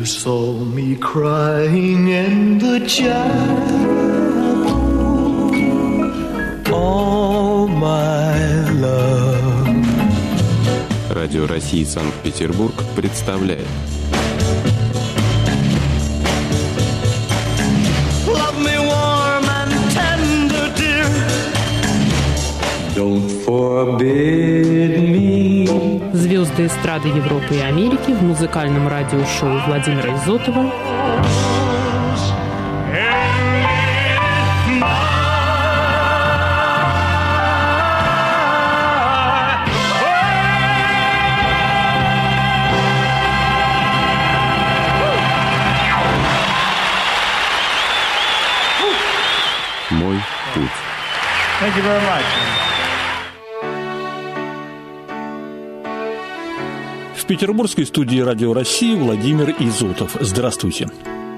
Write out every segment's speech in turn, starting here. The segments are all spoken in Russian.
saw me crying in the chapel, all my love. Радио России Санкт-Петербург представляет. Love me warm and tender, dear. Don't forbid me. Звезды эстрады Европы и Америки в музыкальном радиошоу Владимира Изотова «Мой путь». Thank you very much. В петербургской студии Радио России Владимир Изотов. Здравствуйте.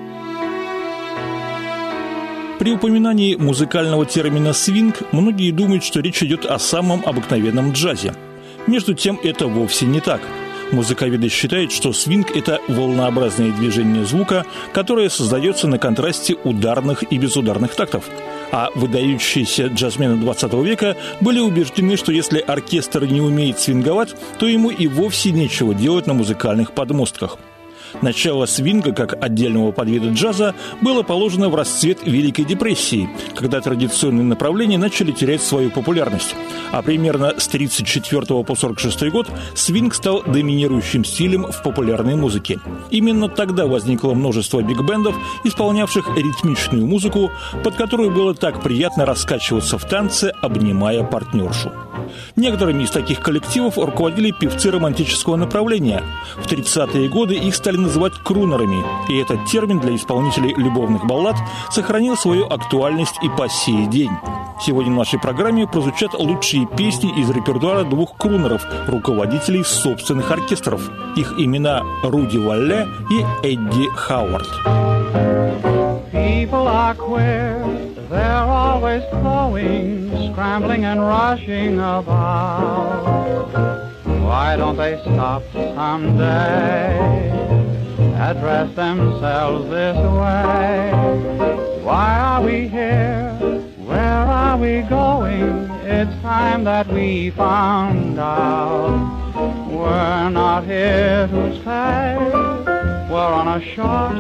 При упоминании музыкального термина «свинг» многие думают, что речь идет о самом обыкновенном джазе. Между тем, это вовсе не так. Музыковеды считают, что свинг – это волнообразное движение звука, которое создается на контрасте ударных и безударных тактов. А выдающиеся джазмены 20 века были убеждены, что если оркестр не умеет свинговать, то ему и вовсе нечего делать на музыкальных подмостках. Начало свинга, как отдельного подвида джаза, было положено в расцвет Великой депрессии, когда традиционные направления начали терять свою популярность. А примерно с 1934 по 1946 год свинг стал доминирующим стилем в популярной музыке. Именно тогда возникло множество биг-бендов, исполнявших ритмичную музыку, под которую было так приятно раскачиваться в танце, обнимая партнершу. Некоторыми из таких коллективов руководили певцы романтического направления. В 30-е годы их стали называть крунерами, и этот термин для исполнителей любовных баллад сохранил свою актуальность и по сей день. Сегодня в нашей программе прозвучат лучшие песни из репертуара двух крунеров, руководителей собственных оркестров. Их имена Руди Валле и Эдди Хауард. People are queer, they're always flowing, scrambling and rushing about. Why don't they stop someday, address themselves this way? Why are we here? Where are we going? It's time that we found out. We're not here to stay, we're on a short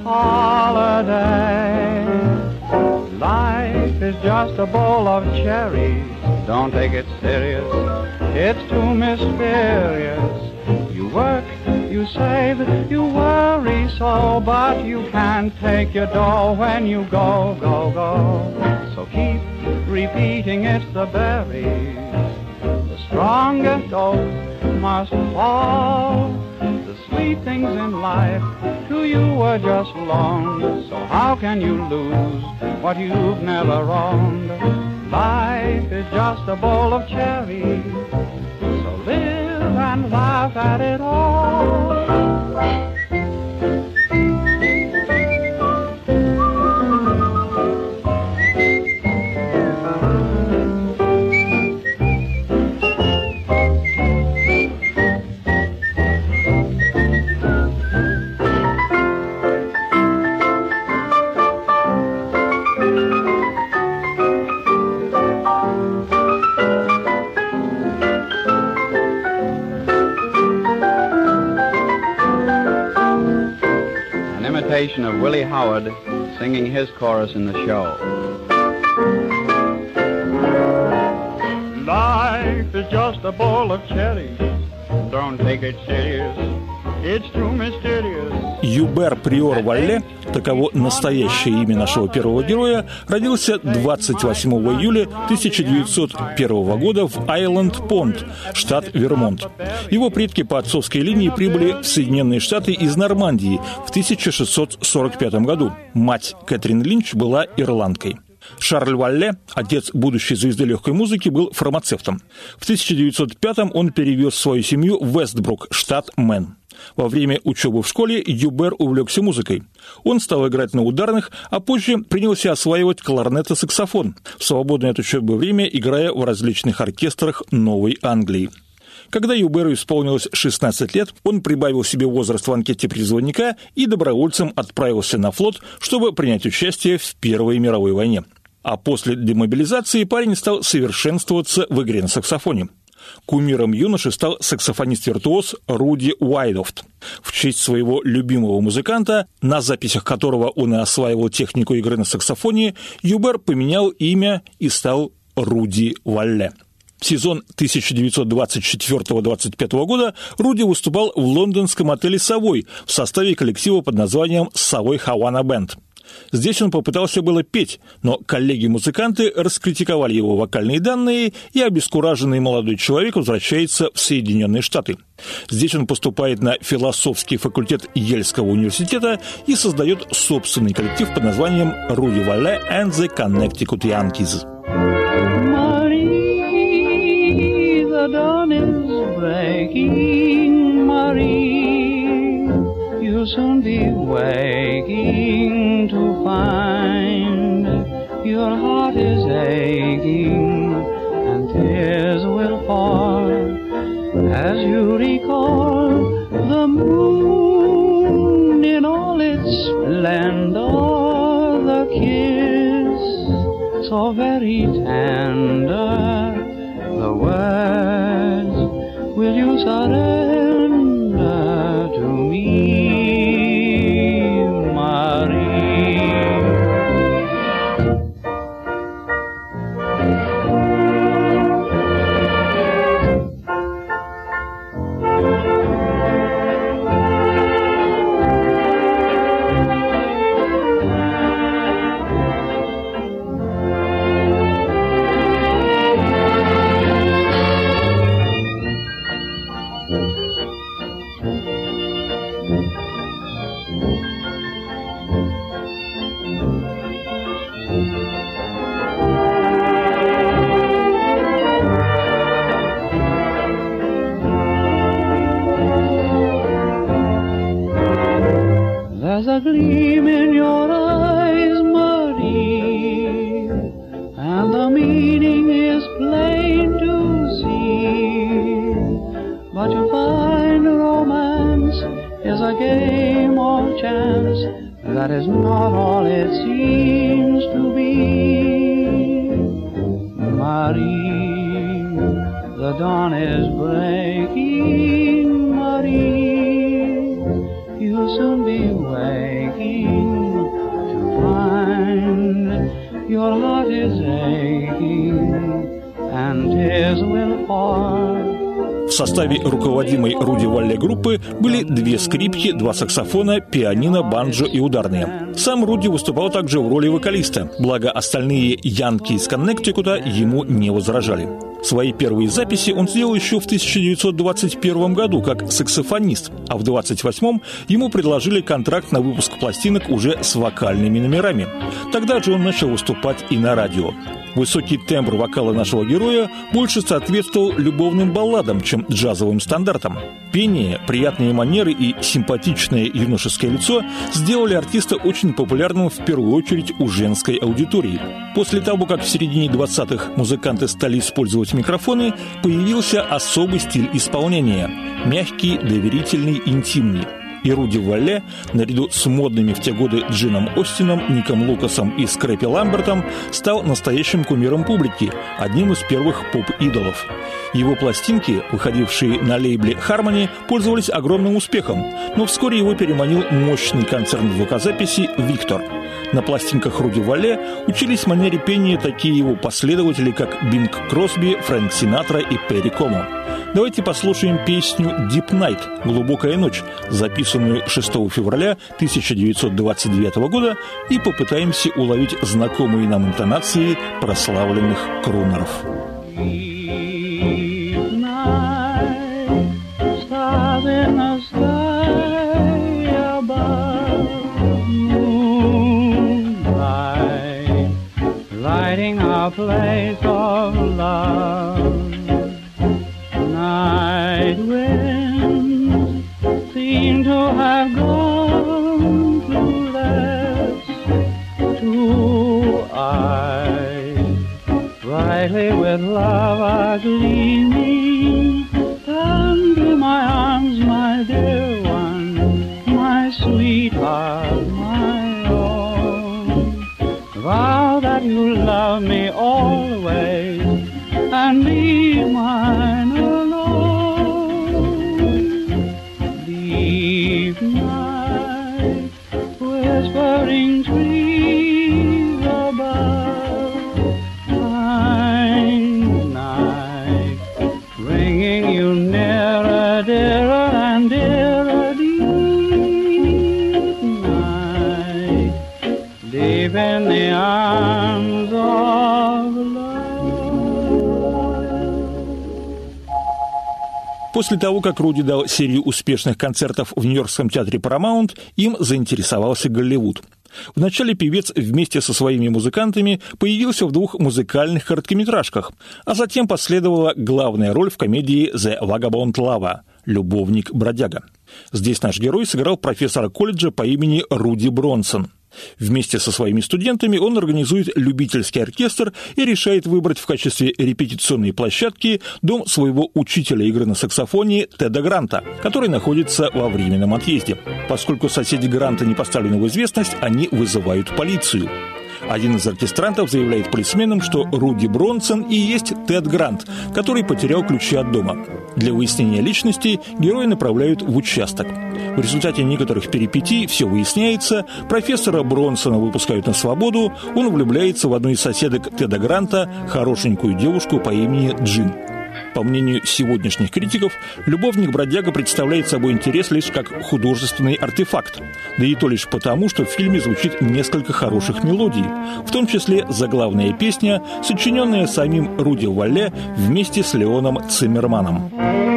holiday. Life is just a bowl of cherries, don't take it serious, it's too mysterious. You work, you save, you worry so, but you can't take your dough when you go, go, go. So keep repeating it's the berries, the strongest oak must fall. The sweet things in life to you were just loaned, so how can you lose what you've never owned? Life is just a bowl of cherries, so live and laugh at it all. Of Willie Howard singing his chorus in the show. Life is just a bowl of cherries, don't take it serious, it's too mysterious. Юбер Приор Валле, таково настоящее имя нашего первого героя, родился 28 июля 1901 года в Айленд-Понт, штат Вермонт. Его предки по отцовской линии прибыли в Соединенные Штаты из Нормандии в 1645 году. Мать Кэтрин Линч была ирландкой. Шарль Валле, отец будущей звезды легкой музыки, был фармацевтом. В 1905-м он перевез свою семью в Вестбрук, штат Мэн. Во время учебы в школе Юбер увлекся музыкой. Он стал играть на ударных, а позже принялся осваивать кларнет и саксофон, в свободное от учебы время играя в различных оркестрах Новой Англии. Когда Юберу исполнилось 16 лет, он прибавил себе возраст в анкете призывника и добровольцем отправился на флот, чтобы принять участие в Первой мировой войне. А после демобилизации парень стал совершенствоваться в игре на саксофоне. Кумиром юноши стал саксофонист-виртуоз Руди Уайлдофт. В честь своего любимого музыканта, на записях которого он и осваивал технику игры на саксофоне, Юбер поменял имя и стал Руди Валле. В сезон 1924-25 года Руди выступал в лондонском отеле «Совой» в составе коллектива под названием «Совой Хавана Бэнд». Здесь он попытался было петь, но коллеги-музыканты раскритиковали его вокальные данные, и обескураженный молодой человек возвращается в Соединенные Штаты. Здесь он поступает на философский факультет Ельского университета и создает собственный коллектив под названием «Руди Валле and the Connecticut Yankees». The dawn is breaking, Marie. You'll soon be waking to find your heart is aching and tears will fall as you recall the moon in all its splendor, the kiss so very tender. The words, will you surrender to me, Marie? There's a gleam in your eyes, Marie, and the meaning is plain to see. But you'll find romance is a game of chance. That is not all it seems to be. Marie, the dawn is breaking, Marie. You'll soon be waking to find your heart is aching and tears will fall. В составе руководимой Руди Валле группы были 2 скрипки, 2 саксофона, пианино, банджо и ударные. Сам Руди выступал также в роли вокалиста, благо остальные янки из Коннектикута ему не возражали. Свои первые записи он сделал еще в 1921 году как саксофонист, а в 1928 ему предложили контракт на выпуск пластинок уже с вокальными номерами. Тогда же он начал выступать и на радио. Высокий тембр вокала нашего героя больше соответствовал любовным балладам, чем джазовым стандартам. Пение, приятные манеры и симпатичное юношеское лицо сделали артиста очень популярным в первую очередь у женской аудитории. После того, как в середине 20-х музыканты стали использовать микрофоны, появился особый стиль исполнения – мягкий, доверительный, интимный. И Руди Валле, наряду с модными в те годы Джином Остином, Ником Лукасом и Скрэппи Ламбертом, стал настоящим кумиром публики, одним из первых поп-идолов. Его пластинки, выходившие на лейбле Harmony, пользовались огромным успехом, но вскоре его переманил мощный концерн звукозаписи «Виктор». На пластинках Руди Валле учились манере пения такие его последователи, как Бинг Кросби, Фрэнк Синатра и Перри Комо. Давайте послушаем песню «Deep Night» – «Глубокая ночь», записанную 6 февраля 1929 года, и попытаемся уловить знакомые нам интонации прославленных крунеров. A place of love, night winds seem to have gone to rest. Two eyes, brightly with love, are gleaming. dear one, my sweetheart, my own. Vow that you'll love me always and be mine alone. Deep night, whispering trees above, kind night, bringing you nearer, dearer and dearer. Deep night, deep in the arms of love. После того, как Руди дал серию успешных концертов в Нью-Йоркском театре Paramount, им заинтересовался Голливуд. Вначале певец вместе со своими музыкантами появился в 2 музыкальных короткометражках, а затем последовала главная роль в комедии «The Vagabond Lover» – «Любовник-бродяга». Здесь наш герой сыграл профессора колледжа по имени Руди Бронсон. Вместе со своими студентами он организует любительский оркестр и решает выбрать в качестве репетиционной площадки дом своего учителя игры на саксофоне Теда Гранта, который находится во временном отъезде. Поскольку соседи Гранта не поставлены в известность, они вызывают полицию. Один из оркестрантов заявляет полисменам, что Руди Бронсон и есть Тед Грант, который потерял ключи от дома. Для выяснения личности героя направляют в участок. В результате некоторых перипетий все выясняется, профессора Бронсона выпускают на свободу, он влюбляется в одну из соседок Теда Гранта, хорошенькую девушку по имени Джин. По мнению сегодняшних критиков, «Любовник-бродяга» представляет собой интерес лишь как художественный артефакт, да и то лишь потому, что в фильме звучит несколько хороших мелодий, в том числе заглавная песня, сочиненная самим Руди Валле вместе с Леоном Циммерманом.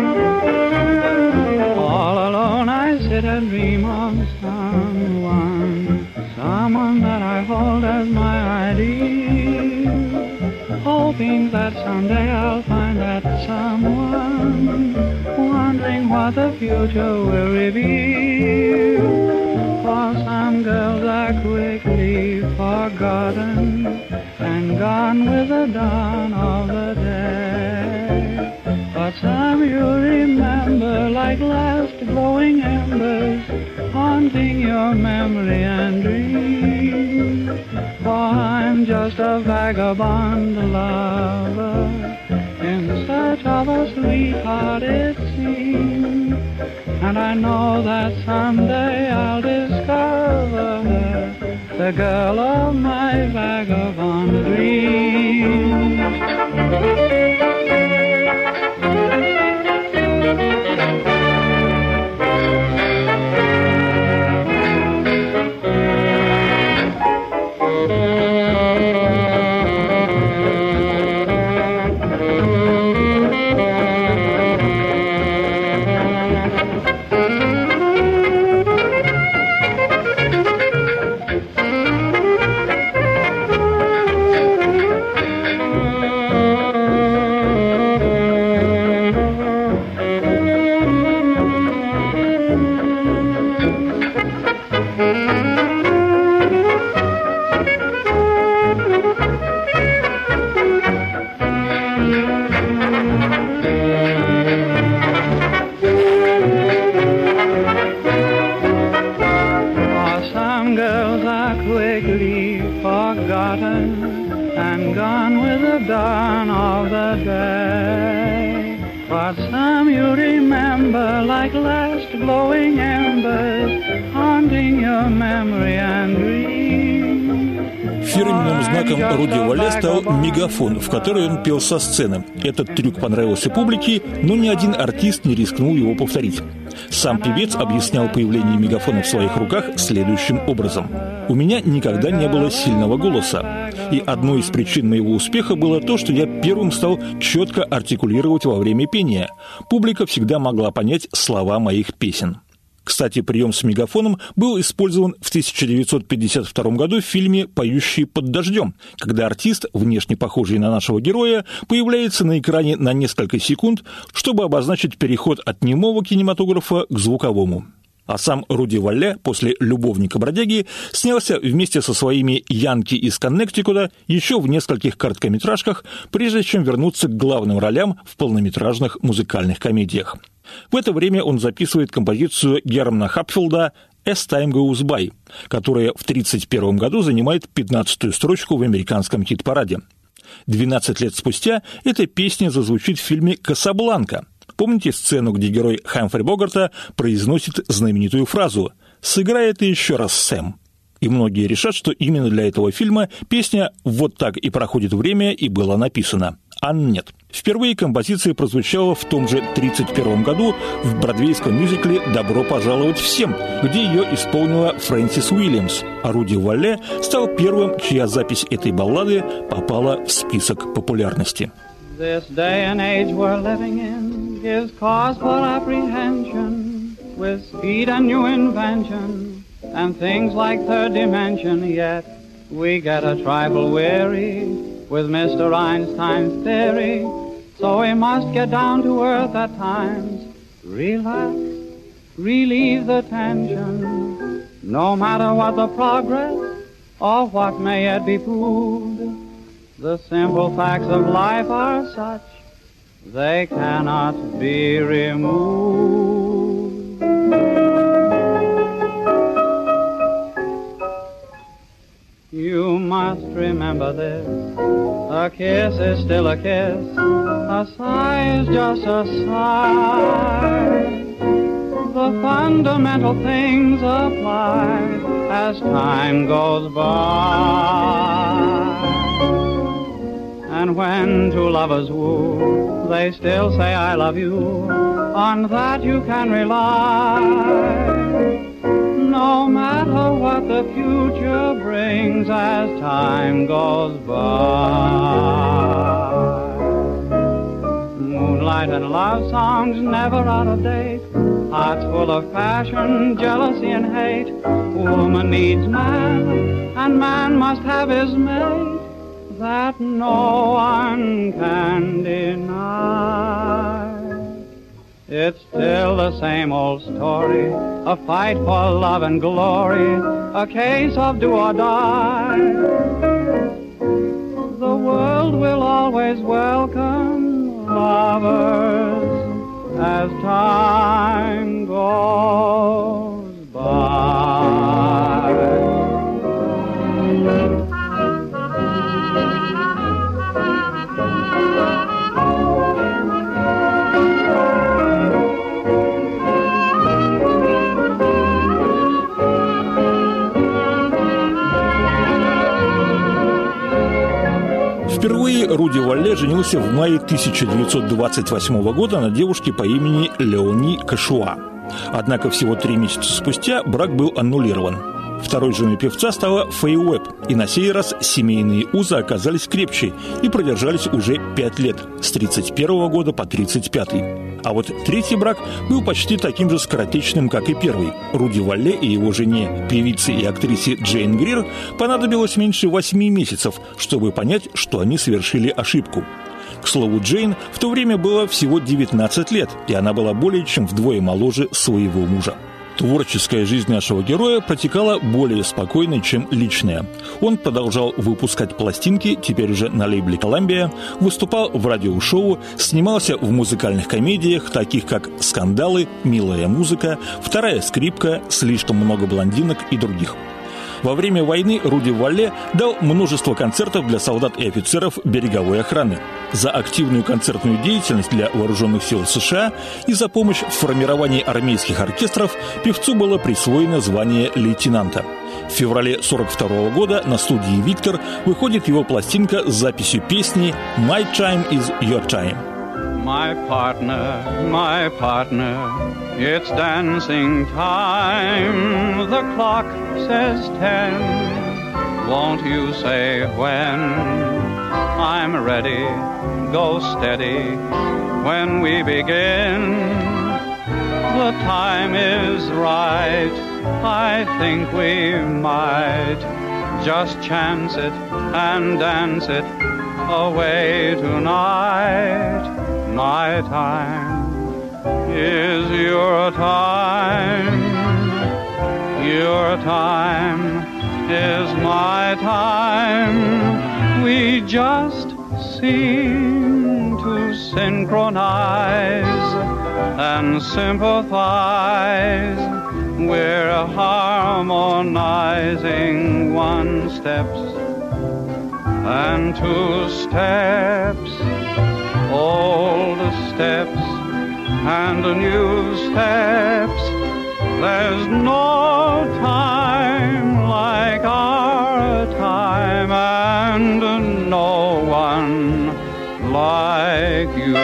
Hoping that someday I'll find that someone, wondering what the future will reveal. For some girls are quickly forgotten and gone with the dawn of the day. But some you remember like last glowing embers, haunting your memory and dream. For I'm just a vagabond lover, in search of a sweetheart it seems. And I know that someday I'll discover her, the girl of my vagabond dreams. And gone with the dawn of the day. But some you remember like last glowing embers, haunting your memory and dream. Фирменным знаком Руди Валле стал мегафон, в который он пел со сцены. Этот трюк понравился публике, но ни один артист не рискнул его повторить. Сам певец объяснял появление мегафона в своих руках следующим образом. «У меня никогда не было сильного голоса. И одной из причин моего успеха было то, что я первым стал четко артикулировать во время пения. Публика всегда могла понять слова моих песен». Кстати, прием с мегафоном был использован в 1952 году в фильме «Поющие под дождем», когда артист, внешне похожий на нашего героя, появляется на экране на несколько секунд, чтобы обозначить переход от немого кинематографа к звуковому. А сам Руди Валле после «Любовника-бродяги» снялся вместе со своими янки из Коннектикута еще в нескольких короткометражках, прежде чем вернуться к главным ролям в полнометражных музыкальных комедиях. В это время он записывает композицию Германа Хапфилда «As Time Goes By», которая в 1931 году занимает 15-ю строчку в американском хит-параде. 12 лет спустя эта песня зазвучит в фильме «Касабланка». Помните сцену, где герой Хамфри Богарта произносит знаменитую фразу «Сыграй это еще раз, Сэм». И многие решат, что именно для этого фильма песня «Вот так и проходит время» и была написана. А нет. Впервые композиция прозвучала в том же 1931 году в бродвейском мюзикле «Добро пожаловать всем», где ее исполнила Фрэнсис Уильямс, а Руди Валле стал первым, чья запись этой баллады попала в список популярности. This day and age we're living in is cause for apprehension, with speed and new invention, and things like third dimension, yet we get a trifle weary with Mr. Einstein's theory, so we must get down to earth at times, relax, relieve the tension, no matter what the progress or what may yet be proved. The simple facts of life are such, they cannot be removed. You must remember this, a kiss is still a kiss, a sigh is just a sigh. The fundamental things apply as time goes by. And when two lovers woo, they still say I love you, on that you can rely. No matter what the future brings as time goes by. Moonlight and love songs never out of date, hearts full of passion, jealousy and hate. Woman needs man, and man must have his mate, that no one can deny. It's still the same old story, a fight for love and glory, a case of do or die. The world will always welcome lovers as time goes by. Впервые Руди Валле женился в мае 1928 года на девушке по имени Леони Кашуа. Однако всего 3 месяца спустя брак был аннулирован. Второй женой певца стала Фэй Уэбб, и на сей раз семейные узы оказались крепче и продержались уже 5 лет, с 1931 года по 1935. А вот третий брак был почти таким же скоротечным, как и первый. Руди Валле и его жене, певице и актрисе Джейн Грир, понадобилось меньше 8 месяцев, чтобы понять, что они совершили ошибку. К слову, Джейн в то время было всего 19 лет, и она была более чем вдвое моложе своего мужа. Творческая жизнь нашего героя протекала более спокойно, чем личная. Он продолжал выпускать пластинки, теперь уже на лейбле Columbia, выступал в радиошоу, снимался в музыкальных комедиях, таких как «Скандалы», «Милая музыка», «Вторая скрипка», «Слишком много блондинок» и других. Во время войны Руди Валле дал множество концертов для солдат и офицеров береговой охраны. За активную концертную деятельность для вооруженных сил США и за помощь в формировании армейских оркестров певцу было присвоено звание лейтенанта. В феврале 1942 года на студии «Виктор» выходит его пластинка с записью песни «My time is your time». My partner, it's dancing time. The clock says 10. Won't you say when? I'm ready, go steady when we begin. The time is right, I think we might just chance it and dance it away tonight. My time is your time. Your time is my time. We just seem to synchronize and sympathize. We're harmonizing one steps and two steps, old steps and new steps. There's no time like our time, and no one like you.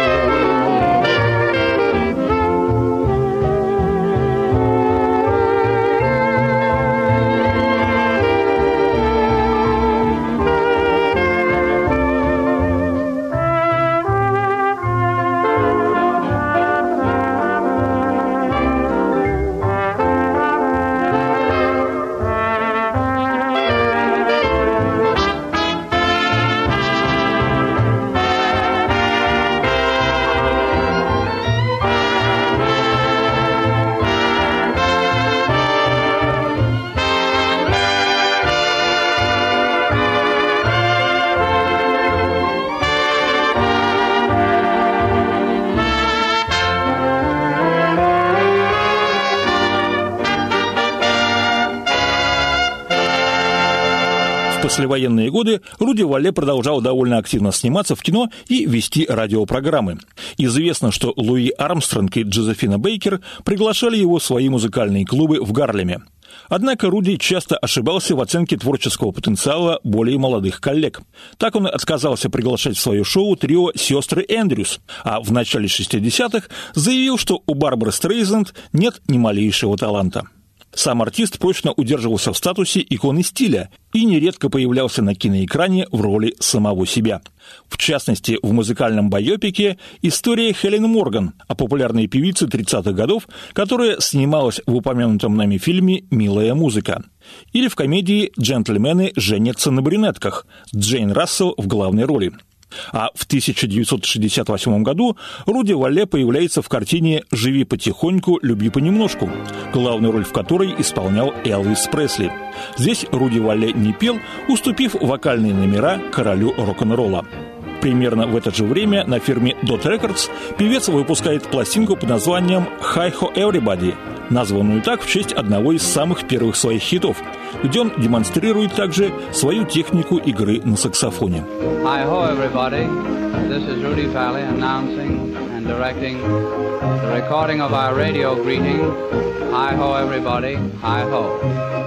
В послевоенные годы Руди Валле продолжал довольно активно сниматься в кино и вести радиопрограммы. Известно, что Луи Армстронг и Джозефина Бейкер приглашали его в свои музыкальные клубы в Гарлеме. Однако Руди часто ошибался в оценке творческого потенциала более молодых коллег. Так он отказался приглашать в свое шоу трио «Сестры Эндрюс», а в начале 60-х заявил, что у Барбары Стрейзанд нет ни малейшего таланта. Сам артист прочно удерживался в статусе иконы стиля и нередко появлялся на киноэкране в роли самого себя. В частности, в музыкальном байопике «История Хелен Морган» о популярной певице 30-х годов, которая снималась в упомянутом нами фильме «Милая музыка». Или в комедии «Джентльмены женятся на брюнетках» с Джейн Рассел в главной роли. А в 1968 году Руди Валле появляется в картине «Живи потихоньку, люби понемножку», главную роль в которой исполнял Элвис Пресли. Здесь Руди Валле не пел, уступив вокальные номера королю рок-н-ролла. Примерно в это же время на фирме Dot Records певец выпускает пластинку под названием «Hi Ho Everybody», названную так в честь одного из самых первых своих хитов, где он демонстрирует также свою технику игры на саксофоне. Hi ho everybody, this is Rudy Valley announcing and directing the recording of our radio greeting. Hi ho everybody, hi ho.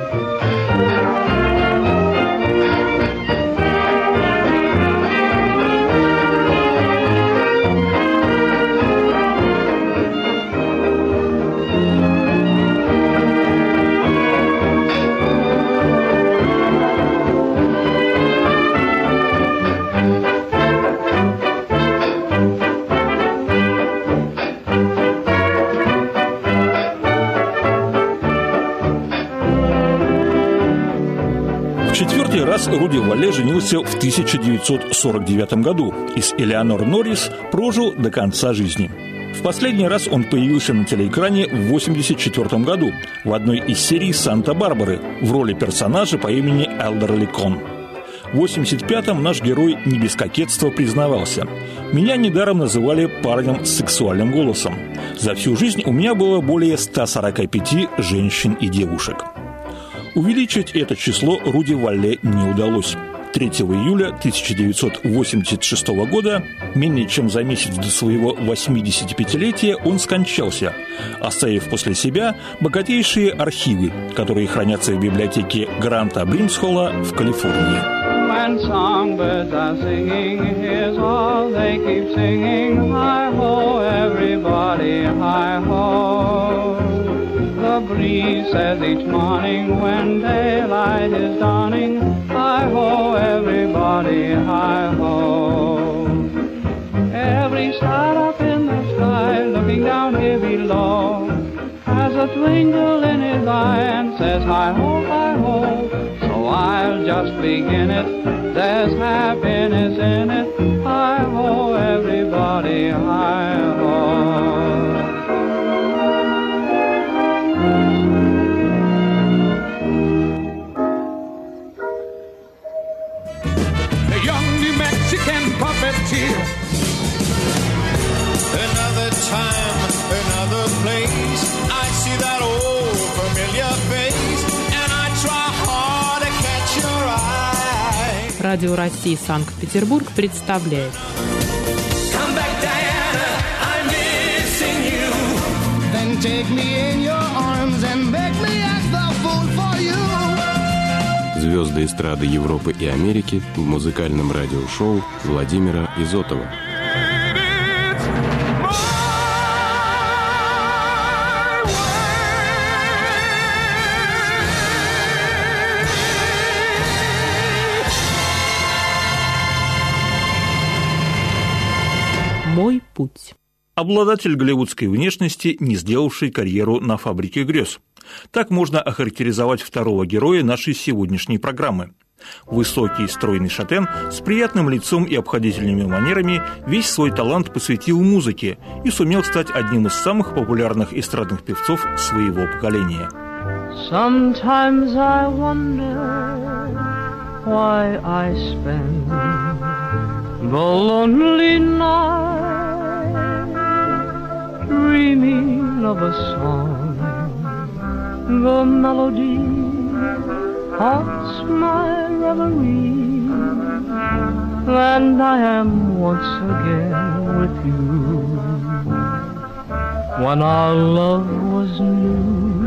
Четвертый раз Руди Валле женился в 1949 году и с Элеонор Норрис прожил до конца жизни. В последний раз он появился на телеэкране в 1984 году в одной из серий «Санта-Барбары» в роли персонажа по имени Элдерли Кон. В 1985-м наш герой не без кокетства признавался: «Меня недаром называли парнем с сексуальным голосом. За всю жизнь у меня было более 145 женщин и девушек». Увеличить это число Руди Валле не удалось. 3 июля 1986 года, менее чем за месяц до своего 85-летия, он скончался, оставив после себя богатейшие архивы, которые хранятся в библиотеке Гранта Блимсхолла в Калифорнии. When songbirds are singing, here's all they keep singing. Hi-ho, everybody, hi-ho. The breeze says each morning when daylight is dawning, hi-ho, everybody, hi-ho. Every star up in the sky looking down here below has a twinkle in his eye and says hi-ho, hi-ho. So I'll just begin it, there's happiness in it, hi-ho, everybody, hi-ho. Радио России Санкт-Петербург представляет. Come back, Diana, I'm missing you. Then take me in your arms and make me act the fool for you. Звезды эстрады Европы и Америки в музыкальном радиошоу Владимира Изотова. «Мой путь». Обладатель голливудской внешности, не сделавший карьеру на «Фабрике грез». Так можно охарактеризовать второго героя нашей сегодняшней программы. Высокий, стройный шатен с приятным лицом и обходительными манерами весь свой талант посвятил музыке и сумел стать одним из самых популярных эстрадных певцов своего поколения. Sometimes I wonder why I spend the lonely night dreaming of a song, the melody haunts my reverie, and I am once again with you. When our love was new,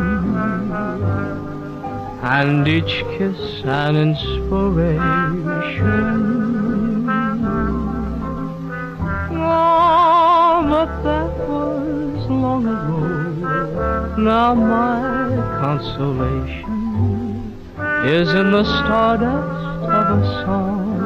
and each kiss an inspiration. Oh, but that was long ago. Now my consolation is in the stardust of a song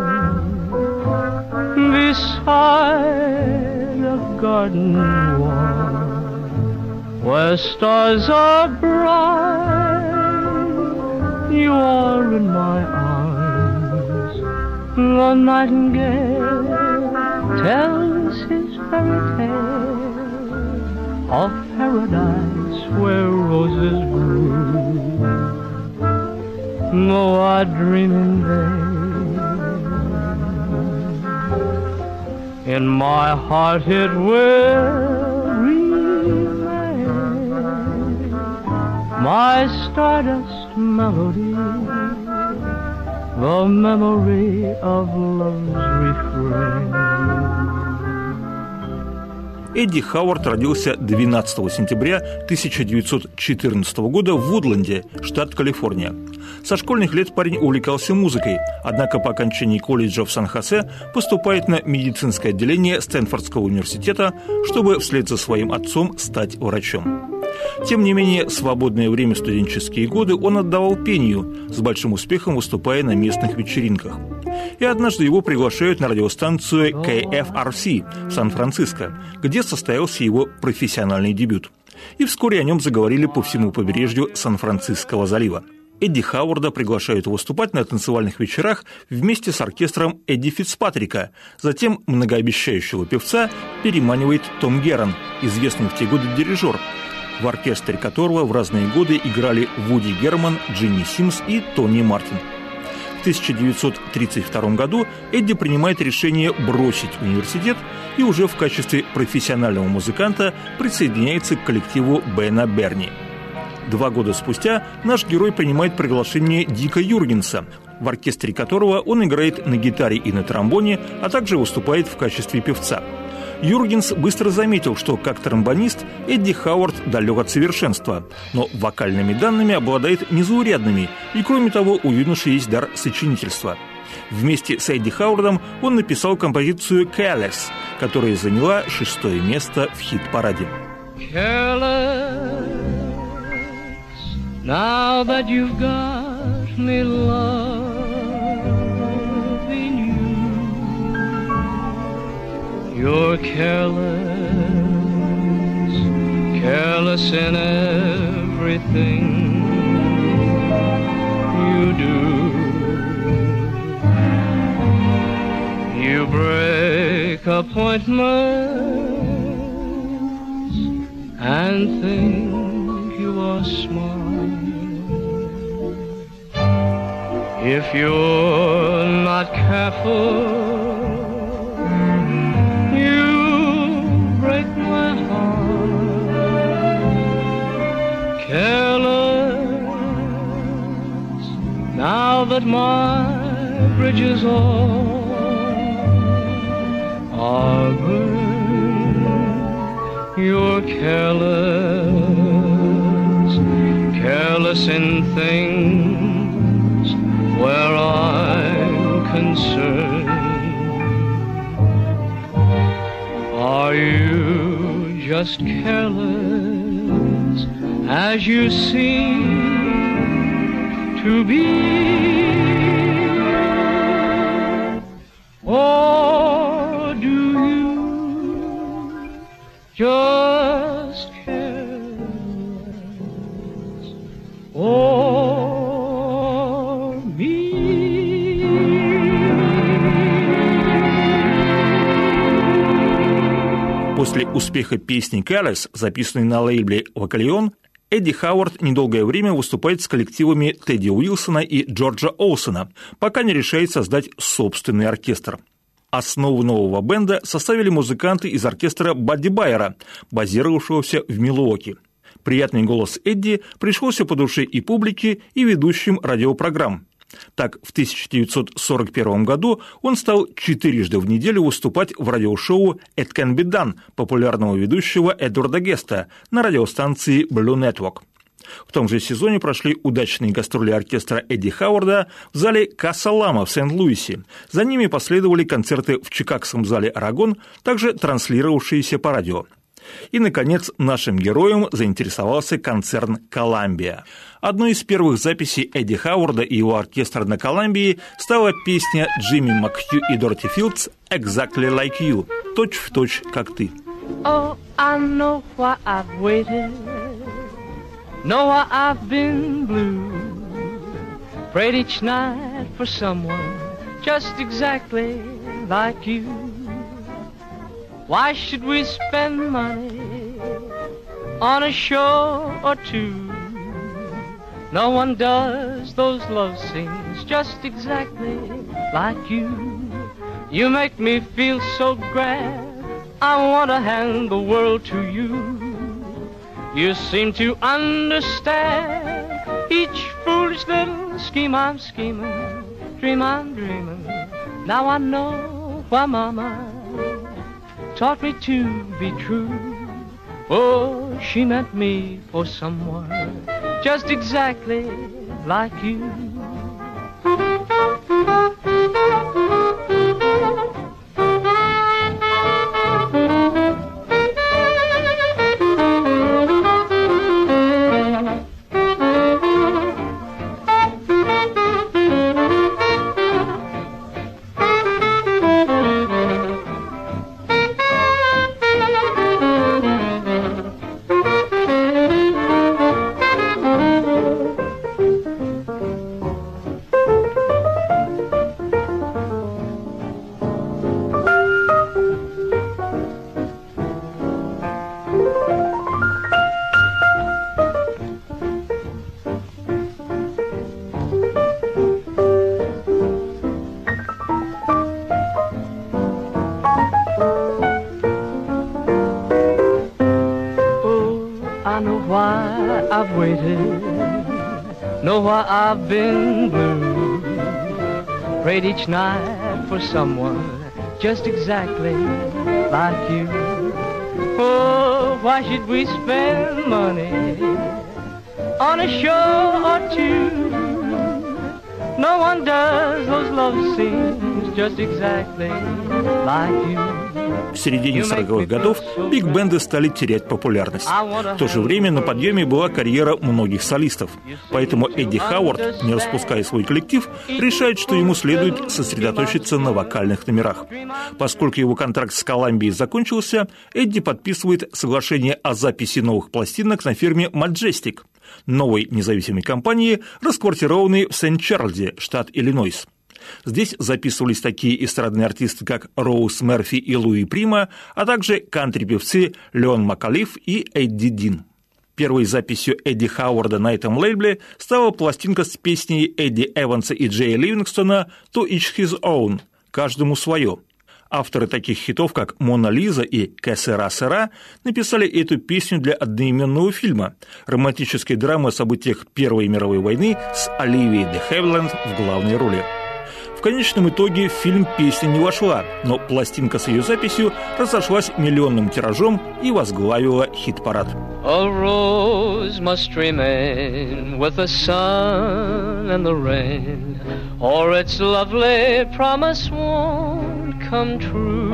beside a garden wall where stars are bright. You are in my arms. The nightingale tells his fairy tale of paradise where roses bloom. Though I dream in vain, in my heart it will remain, my stardust melody, the memory of love's refrain. Эдди Хауард родился 12 сентября 1914 года в Вудленде, штат Калифорния. Со школьных лет парень увлекался музыкой, однако по окончании колледжа в Сан-Хосе поступает на медицинское отделение Стэнфордского университета, чтобы вслед за своим отцом стать врачом. Тем не менее, свободное время в студенческие годы он отдавал пению, с большим успехом выступая на местных вечеринках. И однажды его приглашают на радиостанцию KFRC в Сан-Франциско, где состоялся его профессиональный дебют. И вскоре о нем заговорили по всему побережью Сан-Франциского залива. Эдди Хауарда приглашают выступать на танцевальных вечерах вместе с оркестром Эдди Фицпатрика. Затем многообещающего певца переманивает Том Герон, известный в те годы дирижер, в оркестре которого в разные годы играли Вуди Герман, Джинни Симс и Тони Мартин. В 1932 году Эдди принимает решение бросить университет и уже в качестве профессионального музыканта присоединяется к коллективу Бена Берни. 2 года спустя наш герой принимает приглашение Дика Юргенса, в оркестре которого он играет на гитаре и на тромбоне, а также выступает в качестве певца. Юргенс быстро заметил, что как тромбонист Эдди Хауард далек от совершенства, но вокальными данными обладает незаурядными, и кроме того у юноши есть дар сочинительства. Вместе с Эдди Хауардом он написал композицию «Careless», которая заняла 6-е место в хит-параде. Careless, now that you've got me loving you, you're careless, careless in everything you do. You break appointments and think you are smart. If you're not careful, you break my heart. Careless, now that my bridges all are burned. You're careless in things where I'm concerned. Are you just careless as you seem to be? Or do you just careless or me? После успеха песни «Careless», записанной на лейбле «Вокалион», Эдди Хауард недолгое время выступает с коллективами Тедди Уилсона и Джорджа Олсона, пока не решает создать собственный оркестр. Основу нового бенда составили музыканты из оркестра Бадди Байера, базировавшегося в Милуоки. Приятный голос Эдди пришелся по душе и публике, и ведущим радиопрограмм. Так, в 1941 году он стал 4 раза в неделю выступать в радиошоу «It Can Be Done» популярного ведущего Эдварда Геста на радиостанции Blue Network. В том же сезоне прошли удачные гастроли оркестра Эдди Хауарда в зале Касса Лама в Сент-Луисе. За ними последовали концерты в чикагском зале «Арагон», также транслировавшиеся по радио. И, наконец, нашим героем заинтересовался концерн «Коламбия». Одной из первых записей Эдди Хауарда и его оркестра на Колумбии стала песня Джимми Макхью и Дороти Филдс «Exactly Like You» – «Точь-в-точь, как ты». Oh, I know why I've waited, know why I've been blue, prayed each night for someone just exactly like you. Why should we spend money on a show or two? No one does those love scenes just exactly like you. You make me feel so grand, I want to hand the world to you. You seem to understand each foolish little scheme I'm scheming, dream I'm dreaming. Now I know why Mama taught me to be true. Oh, she meant me for someone just exactly like you. I've waited, know why I've been blue, prayed each night for someone just exactly like you. Oh, why should we spend money on a show or two? No one does those love scenes just exactly like you. В середине 40-х годов биг-бенды стали терять популярность. В то же время на подъеме была карьера многих солистов. Поэтому Эдди Хауард, не распуская свой коллектив, решает, что ему следует сосредоточиться на вокальных номерах. Поскольку его контракт с Колумбией закончился, Эдди подписывает соглашение о записи новых пластинок на фирме Majestic, новой независимой компании, расквартированной в Сент-Чарльзе, штат Иллинойс. Здесь записывались такие эстрадные артисты, как Роуз Мерфи и Луи Прима, а также кантри-певцы Леон Макалиф и Эдди Дин. Первой записью Эдди Хауарда на этом лейбле стала пластинка с песней Эдди Эванса и Джея Ливингстона «To each his own» – «Каждому свое». Авторы таких хитов, как «Мона Лиза» и «Que sera sera» написали эту песню для одноименного фильма – романтической драмы о событиях Первой мировой войны с Оливией де Хевиленд в главной роли. В конечном итоге в фильм песня не вошла, но пластинка с ее записью разошлась миллионным тиражом и возглавила хит-парад. A rose must remain with the sun and the rain, or its lovely promise won't come true.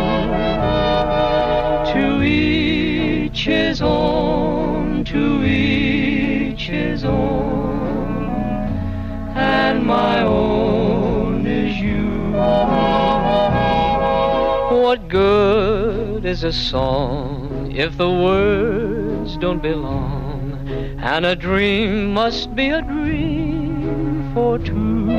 To each his own, to each his own, and my own is you. What good is a song if the words don't belong, and a dream must be a dream for two.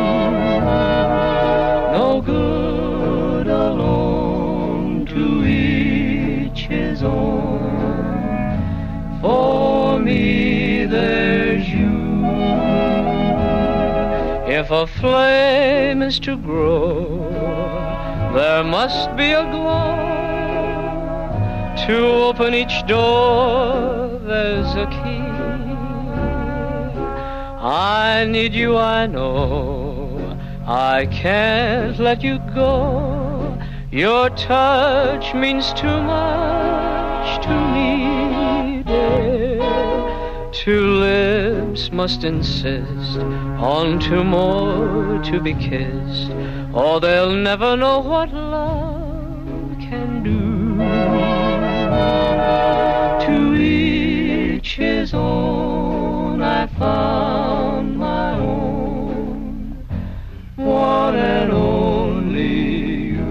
No good alone, to each his own. For me there's you. If a flame is to grow, there must be a glow. To open each door, there's a key. I need you, I know. I can't let you go. Your touch means too much to me, dear. Two lips must insist on two more to be kissed, or they'll never know what love can do. To each his own, I found my own, one and only you.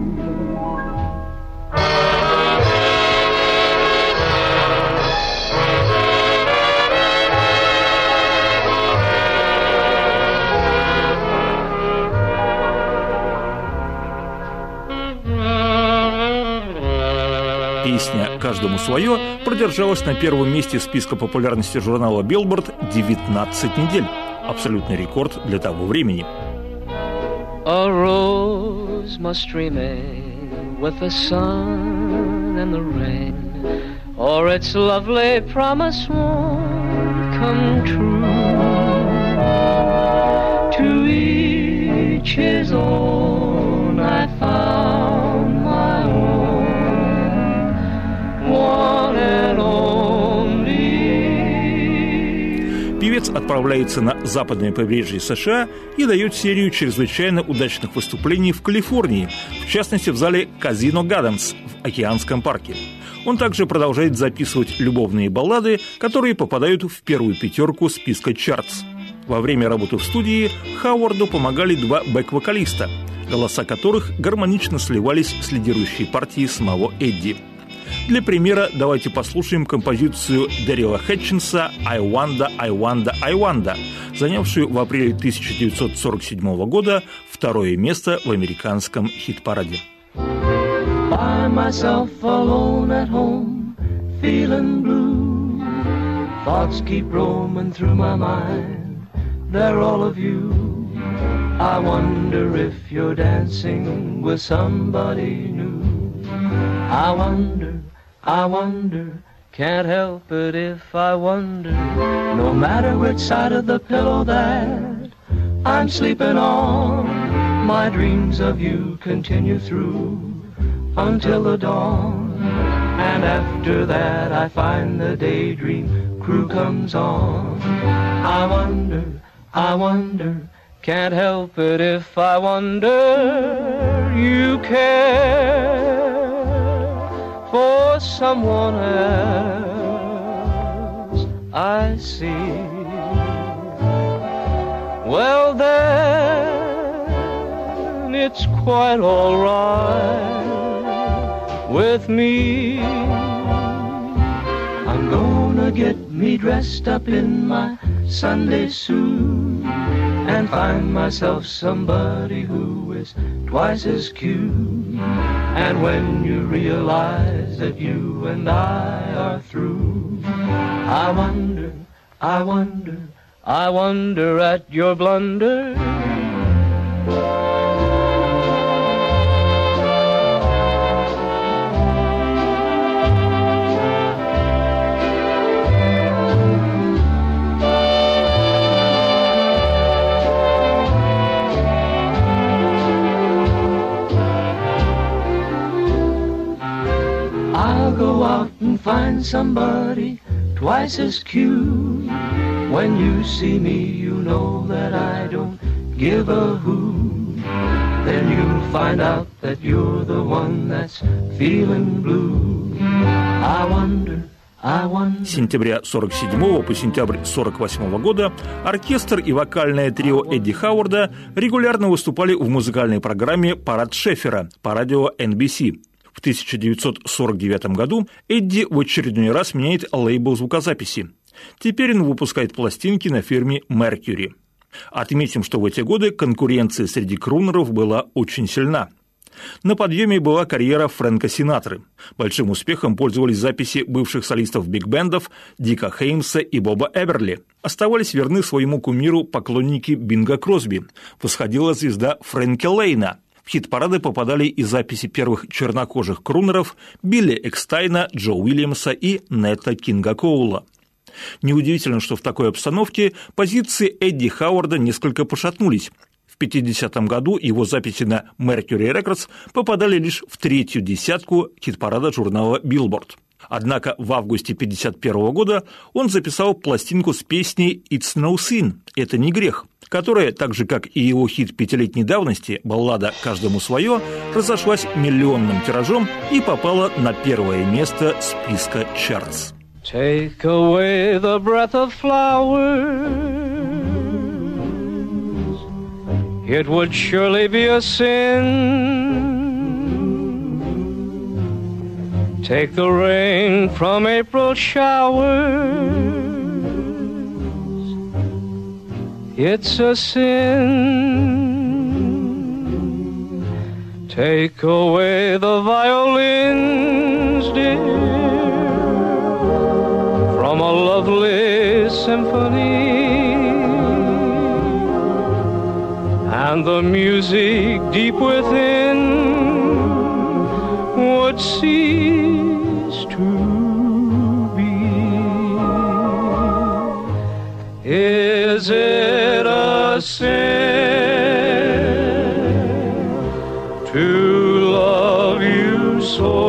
Песня «Каждому свое» продержалась на первом месте списка популярности журнала Billboard 19 недель. Абсолютный рекорд для того времени. A rose must remain with the sun and the rain, or its lovely promise won't come true. To each his own, I found my own, one and only. Певец отправляется на западное побережье США и дает серию чрезвычайно удачных выступлений в Калифорнии, в частности в зале Казино Гарденс в Океанском парке. Он также продолжает записывать любовные баллады, которые попадают в первую пятерку списка чартс. Во время работы в студии Хауарду помогали два бэк-вокалиста, голоса которых гармонично сливались с лидирующей партией самого Эдди. Для примера давайте послушаем композицию Дэрила Хэтчинса «I Wonder, I Wonder, I Wonder», занявшую в апреле 1947 года второе место в американском хит-параде. By myself alone at home, feeling blue. Thoughts keep roaming through my mind. They're all of you. I wonder if you're dancing with somebody new. I wonder, can't help it if I wonder. No matter which side of the pillow that I'm sleeping on, my dreams of you continue through until the dawn. And after that I find the daydream crew comes on. I wonder, can't help it if I wonder. You care for someone else, I see. Well then, it's quite all right with me. I'm gonna get me dressed up in my Sunday suit and find myself somebody who is twice as cute. And when you realize that you and I are through, I wonder at your blunder. find somebody twice as cute. When you see me, you know that I don't give a hoot. Then you'll find out that you're the one that's feeling blue. I wonder. С сентября 1947 по сентябрь 1948 года оркестр и вокальное трио Эдди Хауарда регулярно выступали в музыкальной программе «Парад Шефера» по радио NBC. В 1949 году Эдди в очередной раз меняет лейбл звукозаписи. Теперь он выпускает пластинки на фирме Mercury. Отметим, что в эти годы конкуренция среди крунеров была очень сильна. На подъеме была карьера Фрэнка Синатры. Большим успехом пользовались записи бывших солистов биг-бендов Дика Хеймса и Боба Эберли. Оставались верны своему кумиру поклонники Бинга Кросби. Восходила звезда Фрэнки Лейна. В хит-парады попадали и записи первых чернокожих крунеров Билли Экстайна, Джо Уильямса и Нета Кинга Коула. Неудивительно, что в такой обстановке позиции Эдди Хауарда несколько пошатнулись. В 1950 году его записи на Mercury Records попадали лишь в третью десятку хит-парада журнала Billboard. Однако в августе 1951 года он записал пластинку с песней «It's no sin» – «Это не грех», которая, так же как и его хит пятилетней давности «Баллада каждому свое», разошлась миллионным тиражом и попала на первое место списка чартс. Take away the breath of flowers, it would surely be a sin. Take the rain from April showers, it's a sin. Take away the violins, dear, from a lovely symphony, and the music deep within would cease to be. Is it a sin to love you so?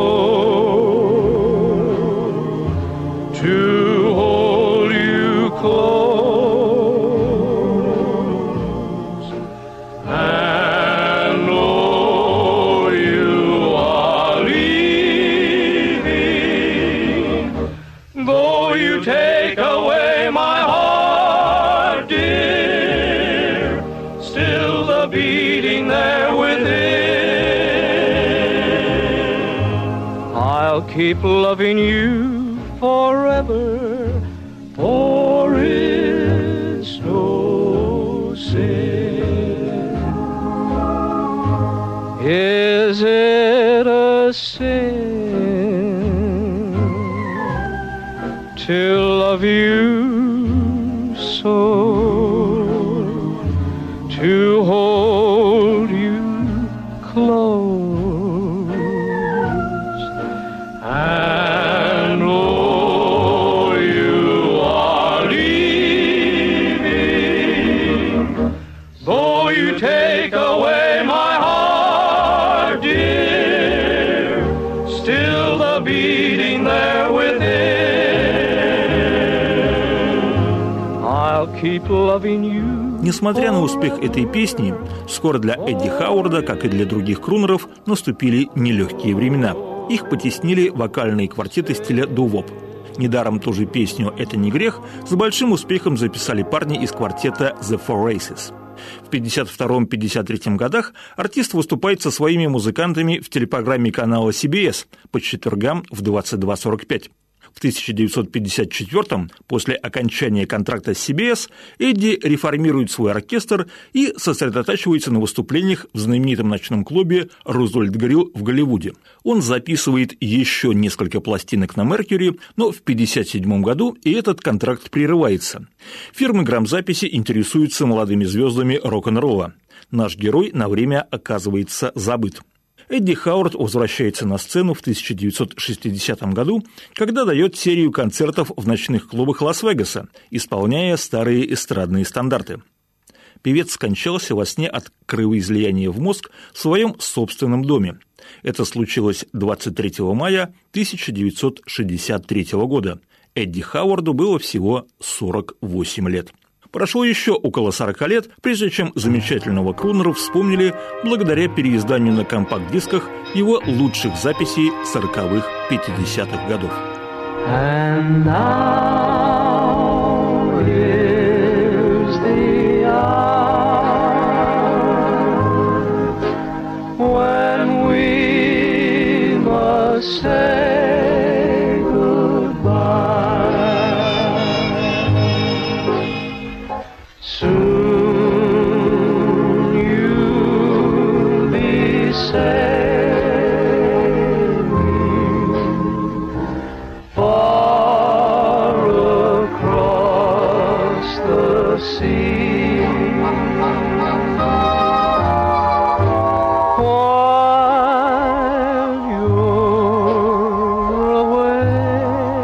Keep loving you forever, for it's no sin. Is it a sin to love you so, to hold you close? Несмотря на успех этой песни, скоро для Эдди Хауарда, как и для других крунеров, наступили нелегкие времена. Их потеснили вокальные квартеты стиля дoo-wop. Недаром ту же песню «Это не грех» с большим успехом записали парни из квартета The Four Aces. В 1952-1953 годах артист выступает со своими музыкантами в телепрограмме канала CBS по четвергам в 22:45. В 1954-м, после окончания контракта с CBS, Эдди реформирует свой оркестр и сосредотачивается на выступлениях в знаменитом ночном клубе «Рузвельт Грилл» в Голливуде. Он записывает еще несколько пластинок на Mercury, но в 1957 году и этот контракт прерывается. Фирмы грамзаписи интересуются молодыми звездами рок-н-ролла. Наш герой на время оказывается забыт. Эдди Хауард возвращается на сцену в 1960 году, когда дает серию концертов в ночных клубах Лас-Вегаса, исполняя старые эстрадные стандарты. Певец скончался во сне от кровоизлияния в мозг в своем собственном доме. Это случилось 23 мая 1963 года. Эдди Хауарду было всего 48 лет. Прошло еще около 40 лет, прежде чем замечательного крунера вспомнили благодаря переизданию на компакт-дисках его лучших записей 40-х, 50-х годов. And now is the hour when we must say goodbye. Soon you'll be sailing far across the sea. While you're away,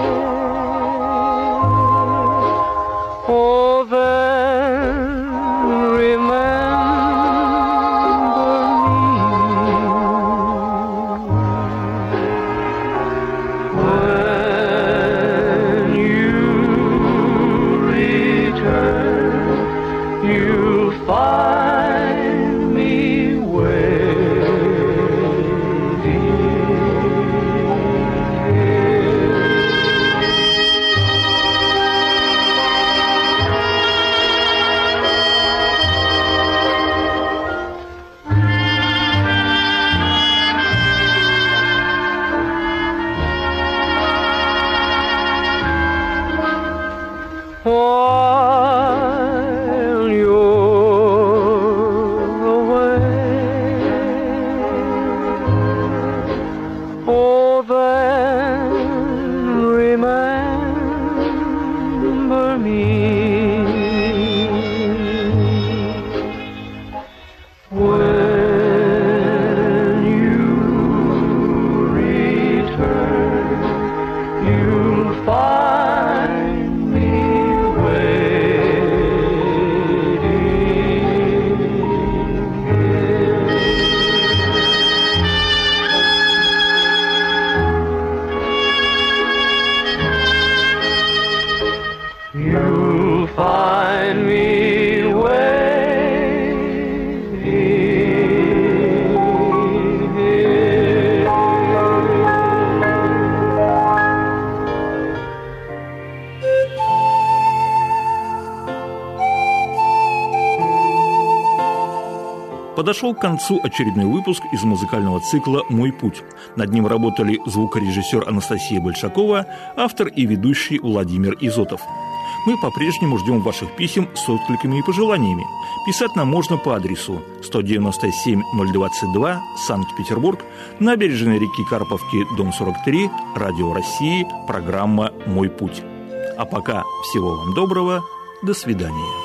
oh then remember me. When you return, you'll find me while you're away. Oh, then remember me. When you return, you'll find me you'll find me Подошел к концу очередной выпуск из музыкального цикла «Мой путь». Над ним работали звукорежиссер Анастасия Большакова, автор и ведущий Владимир Изотов. Мы по-прежнему ждем ваших писем с откликами и пожеланиями. Писать нам можно по адресу 197-022, Санкт-Петербург, набережная реки Карповки, дом 43, Радио России, программа «Мой путь». А пока всего вам доброго, до свидания.